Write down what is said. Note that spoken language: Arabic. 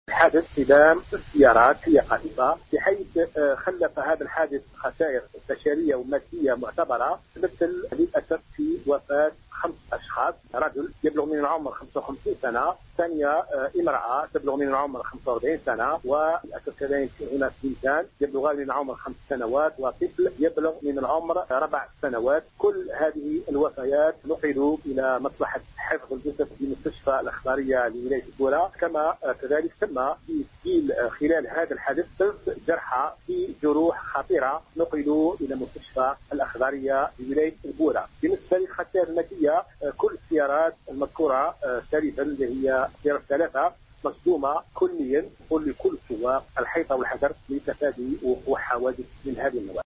حادث صدام السيارات هي قائمة، بحيث خلف هذا الحادث خسائر بشرية ومادية معتبرة، مثل للأسف في وفاة 5 أشخاص، رجل يبلغ من العمر 55 سنة، ثانية امرأة تبلغ من العمر 45 سنة، وللأسف كذلك هناك بنتان يبلغان من العمر 5 سنوات، وطفل يبلغ من العمر 4 سنوات. كل هذه الوفيات نقلوا إلى مصلحة حفظ الجثث في مستشفى الأخبارية لولاية البورة، كما كذلك تم تسجيل خلال هذا الحادث 3 جرحى في جروح خطيرة نقلوا إلى مستشفى الأخبارية لولاية البورة. بالنسبة للخسائر المادية، كل السيارات المذكورة سالفا اللي هي سيارة 3 مصدومة كليا، لكل سواق الحيطة والحذر لتفادي وقوع حوادث من هذه النوع.